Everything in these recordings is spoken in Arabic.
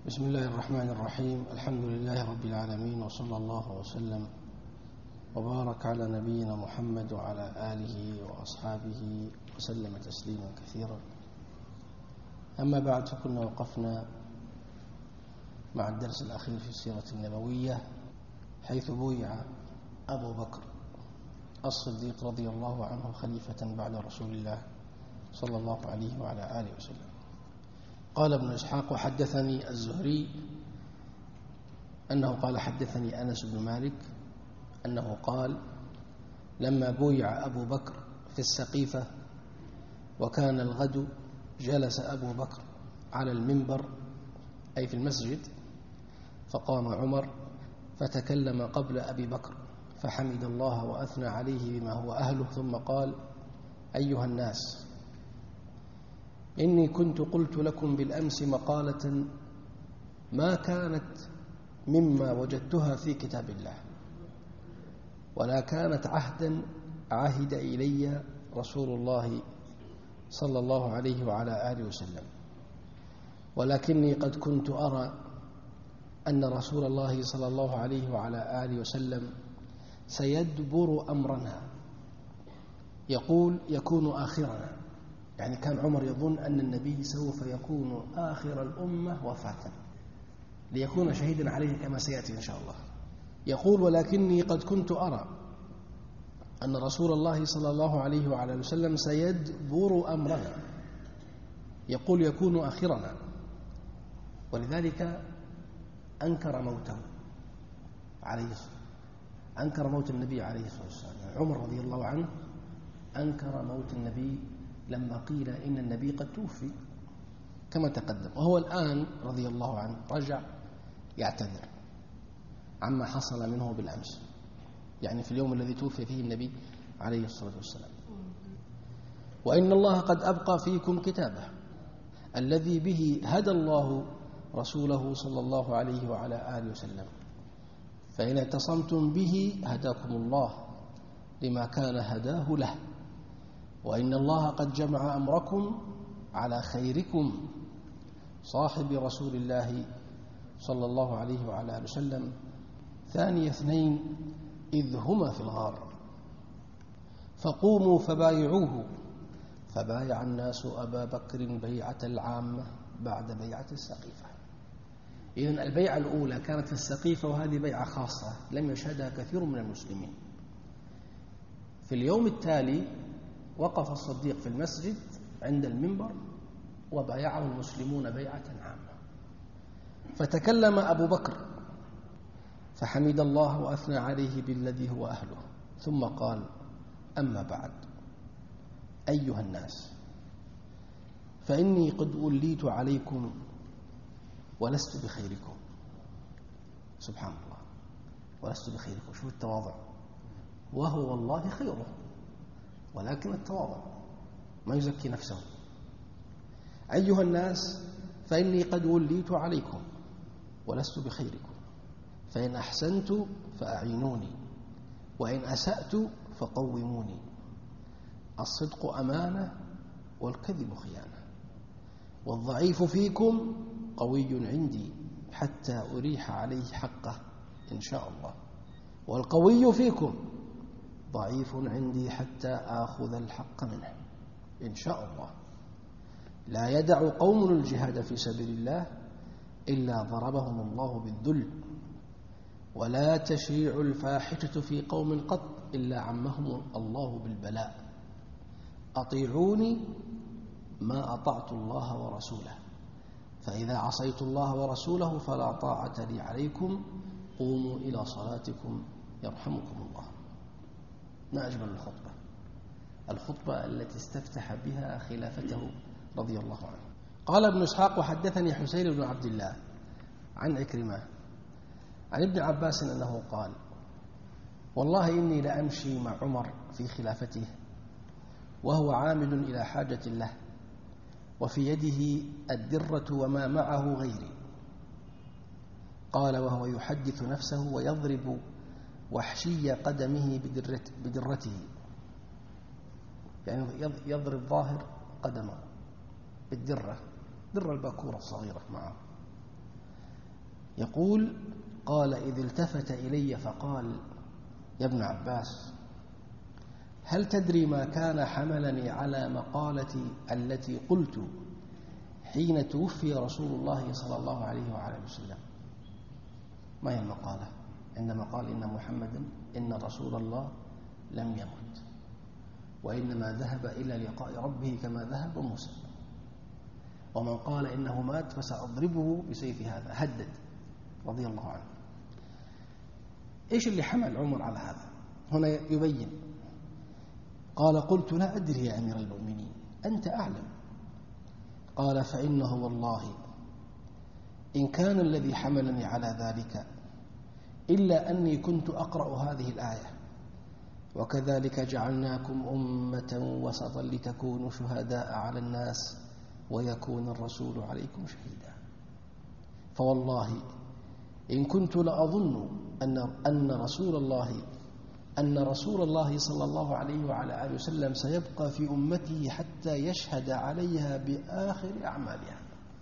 بسم الله الرحمن الرحيم. الحمد لله رب العالمين، وصلى الله وسلم وبارك على نبينا محمد وعلى آله وأصحابه وسلم تسليما كثيرا. أما بعد، فكنا وقفنا مع الدرس الأخير في السيرة النبوية، حيث بويع أبو بكر الصديق رضي الله عنه خليفة بعد رسول الله صلى الله عليه وعلى آله وسلم. قال ابن إسحاق: وحدثني الزهري أنه قال حدثني أنس بن مالك أنه قال: لما بويع أبو بكر في السقيفة وكان الغد، جلس أبو بكر على المنبر أي في المسجد، فقام عمر فتكلم قبل أبي بكر فحمد الله وأثنى عليه بما هو أهله، ثم قال: أيها الناس، إني كنت قلت لكم بالأمس مقالة ما كانت مما وجدتها في كتاب الله، ولا كانت عهدا عهد إلي رسول الله صلى الله عليه وعلى آله وسلم، ولكني قد كنت أرى أن رسول الله صلى الله عليه وعلى آله وسلم سيدبر أمرنا، يقول يكون آخرنا، يعني كان عمر يظن أن النبي سوف يكون آخر الأمة وفاة ليكون شهيدا عليه كما سيأتي إن شاء الله. يقول: ولكني قد كنت أرى أن رسول الله صلى الله عليه وعلى وسلم سيدبر أمرنا، يقول يكون آخرنا، ولذلك أنكر موته أنكر موت النبي عليه الصلاة والسلام. يعني عمر رضي الله عنه أنكر موت النبي لما قيل إن النبي قد توفي كما تقدم، وهو الآن رضي الله عنه رجع يعتذر عما حصل منه بالأمس، يعني في اليوم الذي توفي فيه النبي عليه الصلاة والسلام. وإن الله قد أبقى فيكم كتابه الذي به هدى الله رسوله صلى الله عليه وعلى آله وسلم، فإن اعتصمتم به هداكم الله لما كان هداه له، وإن الله قد جمع أمركم على خيركم صاحب رسول الله صلى الله عليه وعلى آله وسلم ثاني اثنين إذ هما في الغار، فقوموا فبايعوه، فبايع الناس أبا بكر بيعة العامة بعد بيعة السقيفة. إذن البيعة الأولى كانت في السقيفة، وهذه بيعة خاصة لم يشهدها كثير من المسلمين. في اليوم التالي وقف الصديق في المسجد عند المنبر وبايعه المسلمون بيعة عامة، فتكلم أبو بكر فحمد الله وأثنى عليه بالذي هو أهله، ثم قال: أما بعد، أيها الناس، فإني قد وليت عليكم ولست بخيركم. سبحان الله، ولست بخيركم، شوف التواضع، وهو والله خيره، ولكن التواضع ما يزكي نفسه. أيها الناس، فإني قد وليت عليكم ولست بخيركم، فإن أحسنت فأعينوني، وإن أسأت فقوموني. الصدق أمانة، والكذب خيانة، والضعيف فيكم قوي عندي حتى أريح عليه حقه إن شاء الله، والقوي فيكم ضعيف عندي حتى آخذ الحق منه إن شاء الله. لا يدع قوم الجهاد في سبيل الله إلا ضربهم الله بالذل، ولا تشيع الفاحشة في قوم قط إلا عمهم الله بالبلاء. أطيعوني ما أطعت الله ورسوله، فإذا عصيت الله ورسوله فلا طاعة لي عليكم، قوموا إلى صلاتكم يرحمكم الله. ما أجمل الخطبة التي استفتح بها خلافته رضي الله عنه. قال ابن إسحاق: وحدثني حسين بن عبد الله عن عكرمة عن ابن عباس أنه قال: والله إني لأمشي مع عمر في خلافته وهو عامد إلى حاجة له، وفي يده الدرة وما معه غيري. قال: وهو يحدث نفسه ويضرب وحشي قدمه بدرته، يعني يضرب ظاهر قدمه بالدرة، درة الباكورة الصغيرة معه. يقول: قال: إذ التفت إلي فقال: يا ابن عباس، هل تدري ما كان حملني على مقالتي التي قلت حين توفي رسول الله صلى الله عليه وآله وسلم؟ ما هي المقالة؟ عندما قال: إن رسول الله لم يمت، وإنما ذهب إلى لقاء ربه كما ذهب موسى، ومن قال إنه مات فسأضربه بسيف هذا، هدد رضي الله عنه. إيش اللي حمل عمر على هذا؟ هنا يبين. قال: قلت: لا أدري يا أمير المؤمنين، أنت أعلم. قال: فإنه والله إن كان الذي حملني على ذلك إلا أني كنت أقرأ هذه الآية: وكذلك جعلناكم أمة وسطا لتكونوا شهداء على الناس ويكون الرسول عليكم شهيدا. فوالله إن كنت لأظن أن رسول الله صلى الله عليه وعلى آله وسلم سيبقى في أمته حتى يشهد عليها بآخر أعمالها،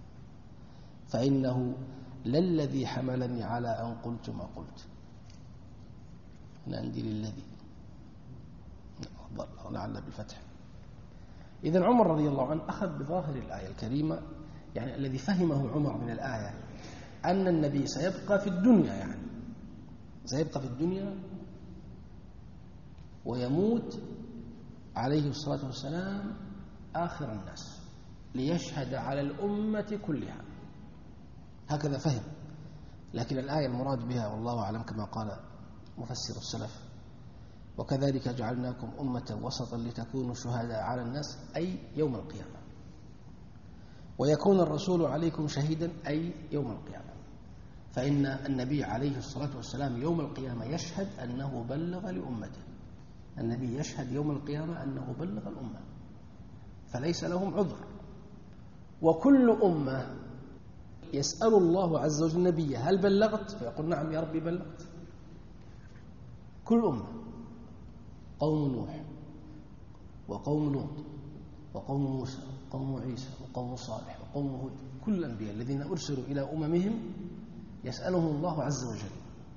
فإنه للذي حملني على أن قلت ما قلت. عندي للذي لعل بالفتح. إذن عمر رضي الله عنه أخذ بظاهر الآية الكريمة، يعني الذي فهمه عمر من الآية أن النبي سيبقى في الدنيا، يعني سيبقى في الدنيا ويموت عليه الصلاة والسلام آخر الناس ليشهد على الأمة كلها، هكذا فهم. لكن الآية المراد بها والله أعلم كما قال مفسر السلف: وكذلك جعلناكم أمة وسطا لتكونوا شهداء على الناس، أي يوم القيامة، ويكون الرسول عليكم شهيدا، أي يوم القيامة. فإن النبي عليه الصلاة والسلام يوم القيامة يشهد أنه بلغ لأمته، النبي يشهد يوم القيامة أنه بلغ الأمة، فليس لهم عذر. وكل أمة يسأل الله عز وجل النبي: هل بلغت؟ فيقول: نعم يا ربي بلغت. كل أمة، قوم نوح وقوم لوط وقوم موسى وقوم عيسى وقوم صالح وقوم هود، كل الأنبياء الذين أرسلوا إلى أممهم يسألهم الله عز وجل: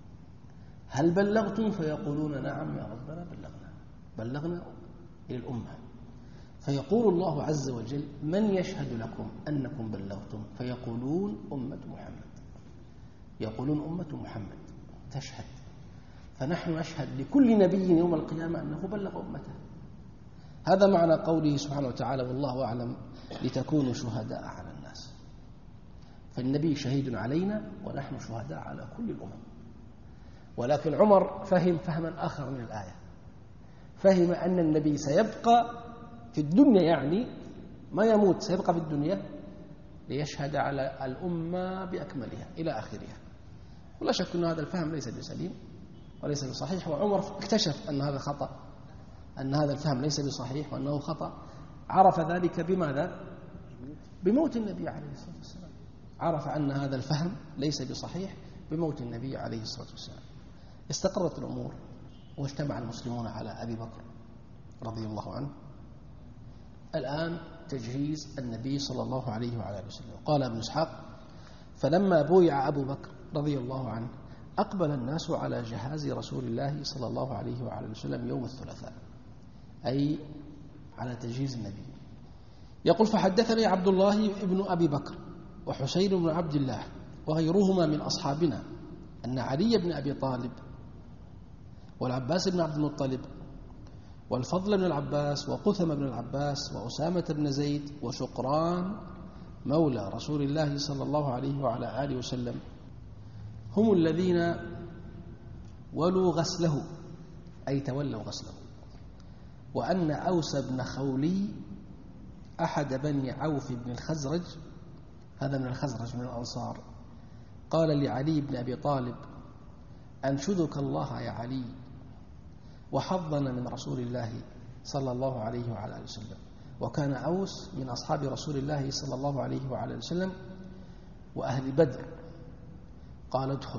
هل بلغتم؟ فيقولون: نعم يا ربنا بلغنا إلى الأمة. فيقول الله عز وجل: من يشهد لكم أنكم بلغتم؟ فيقولون: أمة محمد. يقولون: أمة محمد تشهد. فنحن نشهد لكل نبي يوم القيامة أنه بلغ أمته. هذا معنى قوله سبحانه وتعالى: والله أعلم لتكونوا شهداء على الناس. فالنبي شهيد علينا ونحن شهداء على كل الأمم. ولكن عمر فهم فهما آخر من الآية، فهم أن النبي سيبقى في الدنيا، يعني ما يموت، سيبقى في الدنيا ليشهد على الأمة بأكملها إلى آخرها. ولا شك أن هذا الفهم ليس بسليم وليس بصحيح، وعمر اكتشف أن هذا خطأ، أن هذا الفهم ليس بصحيح وأنه خطأ. عرف ذلك بماذا؟ بموت النبي عليه الصلاة والسلام. عرف أن هذا الفهم ليس بصحيح بموت النبي عليه الصلاة والسلام. استقرت الأمور واجتمع المسلمون على أبي بكر رضي الله عنه. الآن تجهيز النبي صلى الله عليه وعلى وسلم. قال ابن إسحاق: فلما بويع أبو بكر رضي الله عنه أقبل الناس على جهاز رسول الله صلى الله عليه وعلى وسلم يوم الثلاثاء، أي على تجهيز النبي. يقول: فحدثني عبد الله بن أبي بكر وحسين بن عبد الله وغيرهما من أصحابنا أن علي بن أبي طالب والعباس بن عبد المطلب والفضل بن العباس وقثم بن العباس وأسامة بن زيد وشقران مولى رسول الله صلى الله عليه وعلى آله وسلم هم الذين ولوا غسله، أي تولوا غسله. وأن أوس بن خولي أحد بني عوف بن الخزرج، هذا من الخزرج من الأنصار، قال لعلي بن أبي طالب: أنشدك الله يا علي وحظنا من رسول الله صلى الله عليه وعلى آله وسلم. وكان أوس من أصحاب رسول الله صلى الله عليه وعلى آله وسلم وأهل بدر. قال: ادخل.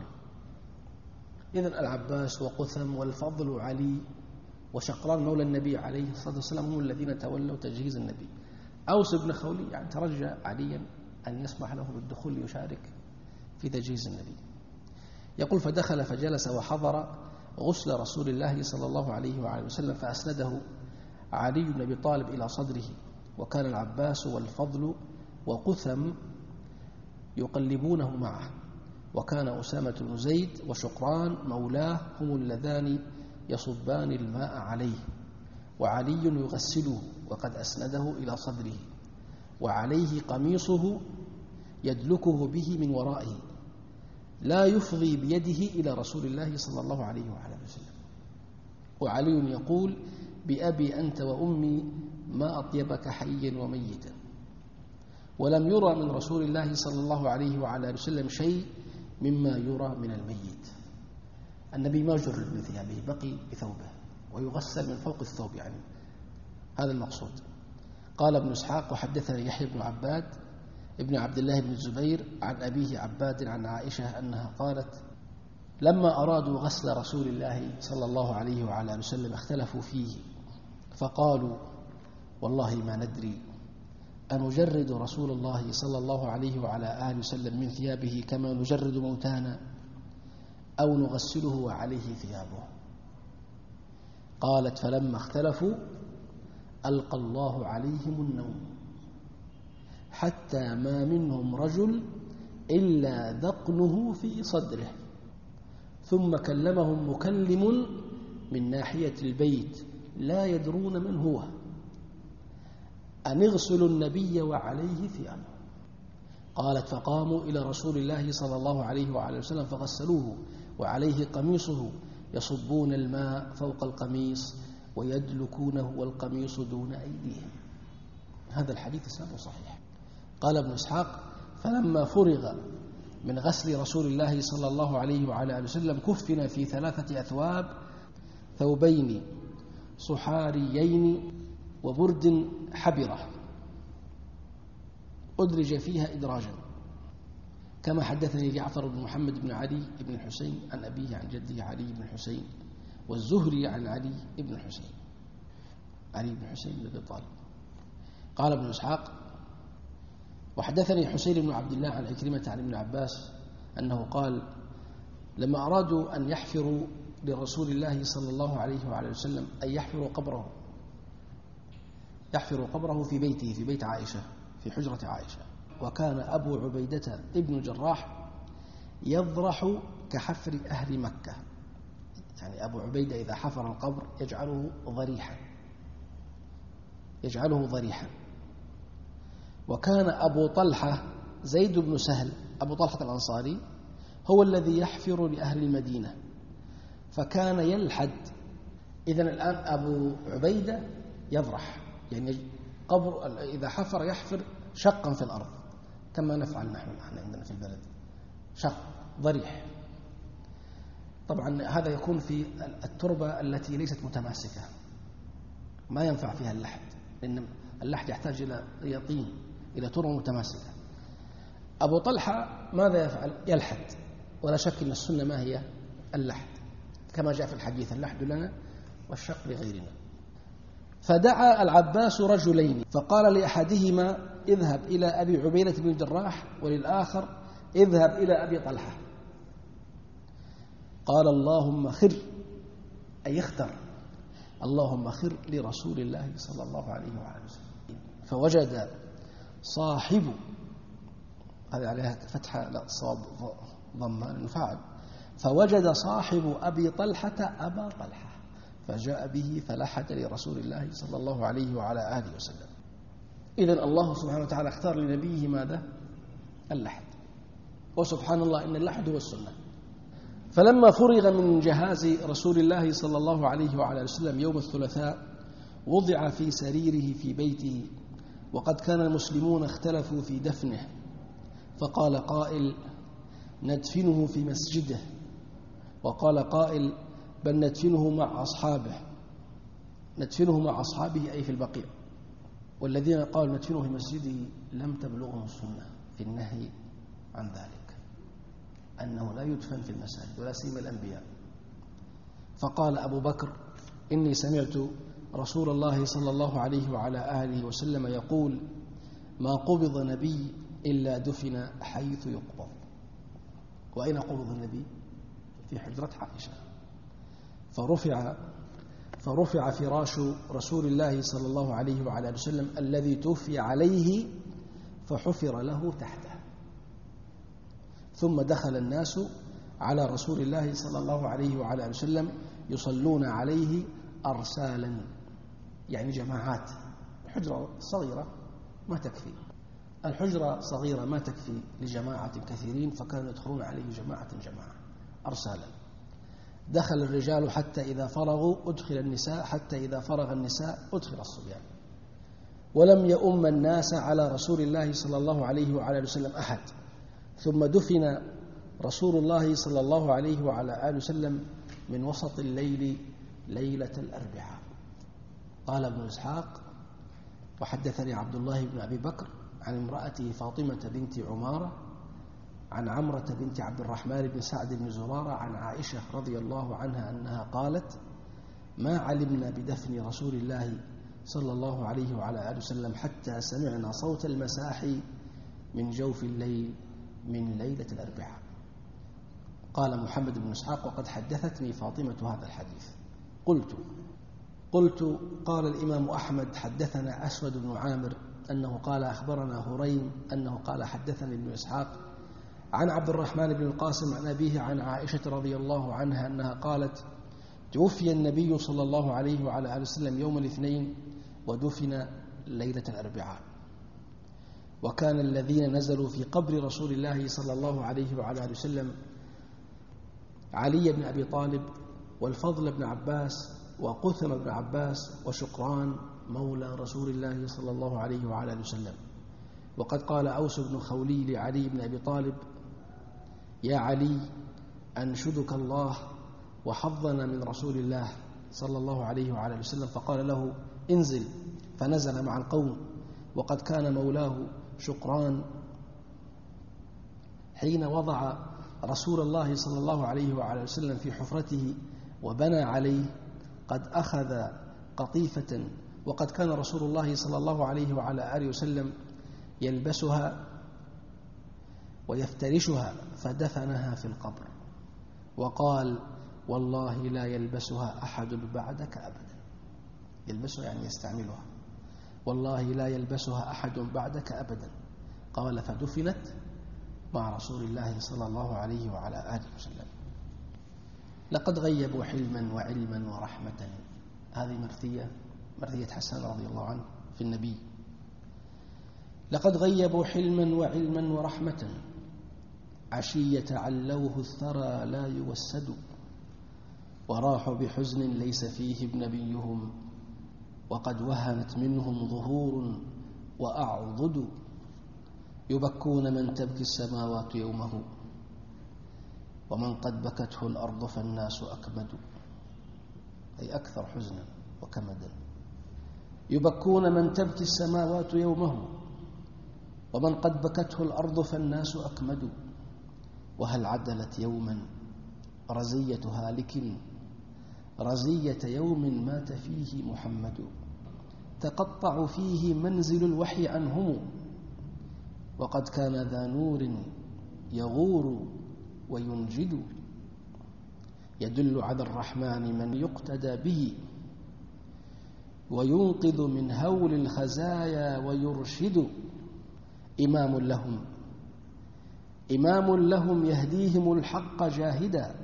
إذن العباس وقثم والفضل وعلي وشقران مولى النبي عليه الصلاة والسلام هم الذين تولوا تجهيز النبي. أوس بن خولي يعني ترجى عليا أن يسمح له بالدخول ليشارك في تجهيز النبي. يقول فدخل فجلس وحضر غسل رسول الله صلى الله عليه وآله وسلم، فأسنده علي بن أبي طالب إلى صدره، وكان العباس والفضل وقثم يقلبونه معه، وكان أسامة بن زيد وشقران مولاه هم اللذان يصبان الماء عليه، وعلي يغسله وقد أسنده إلى صدره، وعليه قميصه يدلكه به من ورائه، لا يفضي بيده إلى رسول الله صلى الله عليه وآله وسلم. وعلي يقول بأبي أنت وأمي ما أطيبك حيا وميتا. ولم يرى من رسول الله صلى الله عليه وآله وسلم شيء مما يرى من الميت. النبي ما جرد من ثيابه، بقي بثوبه ويغسل من فوق الثوب، يعني هذا المقصود. قال ابن إسحاق وحدثني يحيى بن عباد ابن عبد الله بن الزبير عن أبيه عباد عن عائشة أنها قالت لما أرادوا غسل رسول الله صلى الله عليه وعلى وسلم اختلفوا فيه، فقالوا والله ما ندري أنجرد رسول الله صلى الله عليه وعلى آله وسلم من ثيابه كما نجرد موتانا، أو نغسله وعليه ثيابه. قالت فلما اختلفوا ألقى الله عليهم النوم، حتى ما منهم رجل إلا ذقنه في صدره، ثم كلمهم مكلم من ناحية البيت لا يدرون من هو، أن اغسلوا النبي وعليه ثيابه. قالت فقاموا إلى رسول الله صلى الله عليه وعلى وسلم فغسلوه وعليه قميصه، يصبون الماء فوق القميص ويدلكونه والقميص دون أيديهم. هذا الحديث إسناده صحيح. قال ابن إسحاق فلما فرغ من غسل رسول الله صلى الله عليه وعلى وسلم كفن في 3 أثواب، ثوبين صحاريين وبرد حبرة أدرج فيها إدراجا، كما حدثني جعفر بن محمد بن علي بن الحسين عن أبيه عن جده علي بن الحسين، والزهري عن علي بن الحسين بن أبي طالب. قال ابن إسحاق وحدثني حسين بن عبد الله عن عكرمة عن ابن عباس أنه قال لما أرادوا أن يحفروا لرسول الله صلى الله عليه وعلى وسلم أن يحفروا قبره في بيته، في بيت عائشة، في حجرة عائشة، وكان أبو عبيدة ابن جراح يضرح كحفر أهل مكة، يعني أبو عبيدة إذا حفر القبر يجعله ضريحا. وكان أبو طلحة زيد بن سهل أبو طلحة الأنصاري هو الذي يحفر لأهل المدينة، فكان يلحد. إذن الآن أبو عبيدة يضرح، يعني قبر إذا حفر يحفر شقا في الأرض كما نفعل نحن عندنا في البلد، شق ضريح. طبعا هذا يكون في التربة التي ليست متماسكة، ما ينفع فيها اللحد، لأن اللحد يحتاج إلى طين، إلى تربة متماسكة. أبو طلحة ماذا يفعل؟ يلحد، ولا شك أن السنة ما هي؟ اللحد، كما جاء في الحديث اللحد لنا والشق لغيرنا. فدعا العباس رجلين، فقال لأحدهما اذهب إلى أبي عبيدة بن الجراح، وللآخر اذهب إلى أبي طلحة. قال اللهم خر، أي اختر، اللهم خر لرسول الله صلى الله عليه وآله وسلم. فوجد صاحب، هذا عليها فتحة لا صاب ضمة المفاعل، فوجد صاحب أبي طلحة أبا طلحة فجاء به فلحد لرسول الله صلى الله عليه وعلى آله وسلم. إذن الله سبحانه وتعالى اختار لنبيه ماذا؟ اللحد، وسبحان الله إن اللحد هو السنة. فلما فرغ من جهاز رسول الله صلى الله عليه وعلى وسلم يوم الثلاثاء وضع في سريره في بيته، وقد كان المسلمون اختلفوا في دفنه، فقال قائل ندفنه في مسجده، وقال قائل بل ندفنه مع أصحابه أي في البقيع. والذين قالوا ندفنه في مسجده لم تبلغهم السنة في النهي عن ذلك، أنه لا يدفن في المساجد ولا سيما الأنبياء. فقال أبو بكر إني سمعت رسول الله صلى الله عليه وعلى آله وسلم يقول ما قبض نبي إلا دفن حيث يقبض. وأين قبض النبي؟ في حجرة عائشة. فرفع فراش رسول الله صلى الله عليه وعلى آله وسلم الذي توفي عليه فحفر له تحته، ثم دخل الناس على رسول الله صلى الله عليه وعلى آله وسلم يصلون عليه أرسالا، يعني جماعات. الحجرة صغيرة ما تكفي، الحجرة صغيرة ما تكفي لجماعة كثيرين، فكانوا يدخلون عليه جماعة أرسالا. دخل الرجال حتى إذا فرغوا أدخل النساء، حتى إذا فرغ النساء أدخل الصبيان، ولم يؤم الناس على رسول الله صلى الله عليه وعلى آله وسلم أحد. ثم دفن رسول الله صلى الله عليه وعلى آله وسلم من وسط الليل ليلة الأربعاء. قال ابن إسحاق: وحدثني عبد الله بن أبي بكر عن امرأته فاطمة بنت عمارة عن عمرة بنت عبد الرحمن بن سعد بن زرارة عن عائشة رضي الله عنها أنها قالت: ما علمنا بدفن رسول الله صلى الله عليه وعلى آله وسلم حتى سمعنا صوت المساحي من جوف الليل من ليلة الأربعاء. قال محمد بن إسحاق: وقد حدثتني فاطمة هذا الحديث. قلت قال الإمام أحمد: حدثنا أسود بن عامر أنه قال أخبرنا هريم أنه قال حدثني ابن إسحاق عن عبد الرحمن بن القاسم عن أبيه عن عائشة رضي الله عنها أنها قالت: توفي النبي صلى الله عليه وعلى آله وسلم يوم الاثنين ودفن ليلة الأربعاء. وكان الذين نزلوا في قبر رسول الله صلى الله عليه وعلى آله وسلم علي بن أبي طالب والفضل بن عباس وقثم بن عباس وشقران مولى رسول الله صلى الله عليه وعلى آله وسلم. وقد قال أوس بن خولي لعلي بن أبي طالب: يا علي، أنشدك الله وحظنا من رسول الله صلى الله عليه وعلى آله وسلم. فقال له: انزل. فنزل مع القوم. وقد كان مولاه شقران حين وضع رسول الله صلى الله عليه وعلى آله وسلم في حفرته وبنى عليه قد أخذ قطيفة، وقد كان رسول الله صلى الله عليه وعلى آله وسلم يلبسها ويفترشها، فدفنها في القبر وقال: والله لا يلبسها أحد بعدك أبدا. يلبسها يعني يستعملها. والله لا يلبسها أحد بعدك أبدا. قال: فدفنت مع رسول الله صلى الله عليه وعلى آله وسلم. لقد غيبوا حلما وعلما ورحمة. هذه مرثية حسان رضي الله عنه في النبي. لقد غيبوا حلما وعلما ورحمة، عشية علوه الثرى لا يوسد، وراحوا بحزن ليس فيه نبيهم، وقد وهنت منهم ظهور وأعضد، يبكون من تبكي السماوات يومه، ومن قد بكته الأرض فالناس أكمد، أي أكثر حزنا وكمدا. يبكون من تبكي السماوات يومه، ومن قد بكته الأرض فالناس أكمد، وهل عدلت يوما رزية هالك، رزية يوم مات فيه محمد، تقطع فيه منزل الوحي عنهم، وقد كان ذا نور يغور وينجد، يدل على الرحمن من يقتدى به، وينقذ من هول الخزايا ويرشد. إمام لهم يهديهم الحق جاهدا،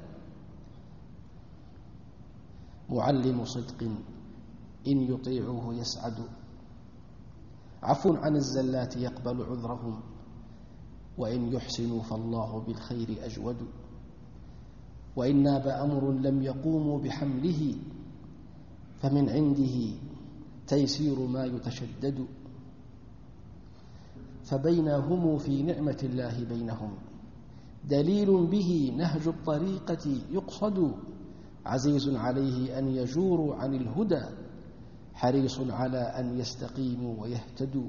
معلم صدق إن يطيعوه يسعد، عفو عن الزلات يقبل عذرهم، وإن يحسنوا فالله بالخير أجود، وإن ناب أمر لم يقوموا بحمله، فمن عنده تيسير ما يتشدد، فبينهم في نعمة الله بينهم، دليل به نهج الطريقة يقصد، عزيز عليه أن يجوروا عن الهدى، حريص على أن يستقيموا ويهتدوا،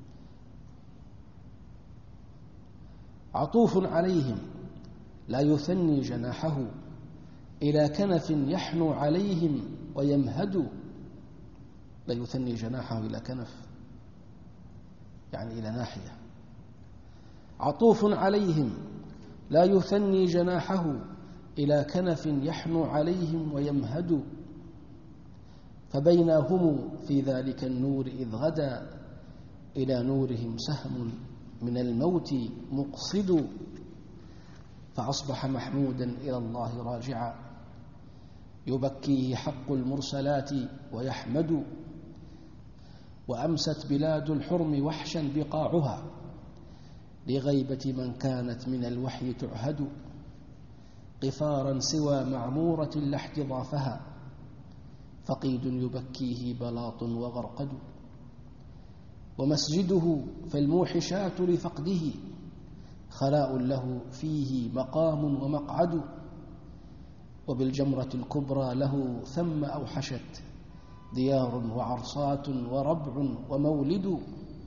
عطوف عليهم لا يثني جناحه، إلى كنف يحنو عليهم ويمهد. لا يثني جناحه إلى كنف يعني إلى ناحية. عطوف عليهم لا يثني جناحه إلى كنف يحنو عليهم ويمهد. فبينا هم في ذلك النور إذ غدا إلى نورهم سهم من الموت مقصد. فأصبح محمودا إلى الله راجعا يبكيه حق المرسلات ويحمد. وأمست بلاد الحرم وحشا بقاعها لغيبة من كانت من الوحي تعهد. قفارا سوى معمورة لا احتضافها فقيد يبكيه بلاط وغرقد. ومسجده فالموحشات لفقده خلاء له فيه مقام ومقعد. وبالجمرة الكبرى له ثم أوحشت ديار وعرصات وربع ومولد.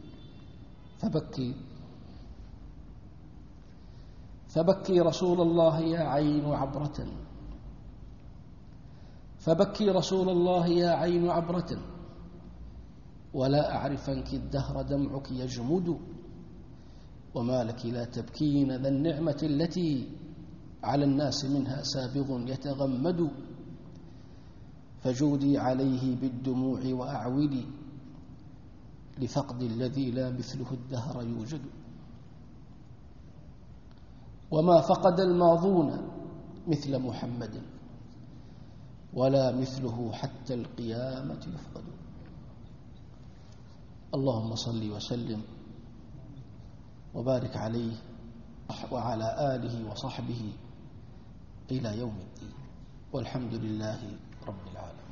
فبكي رسول الله يا عين عبرة فبكي رسول الله يا عين عبرة ولا أعرفنك الدهر دمعك يجمد. وما لك لا تبكين ذا النعمة التي على الناس منها سابغ يتغمد. فجودي عليه بالدموع وأعودي لفقد الذي لا مثله الدهر يوجد. وما فقد الماضون مثل محمد ولا مثله حتى القيامة يفقد. اللهم صل وسلم وبارك عليه وعلى آله وصحبه إلى يوم الدين والحمد لله رب العالمين.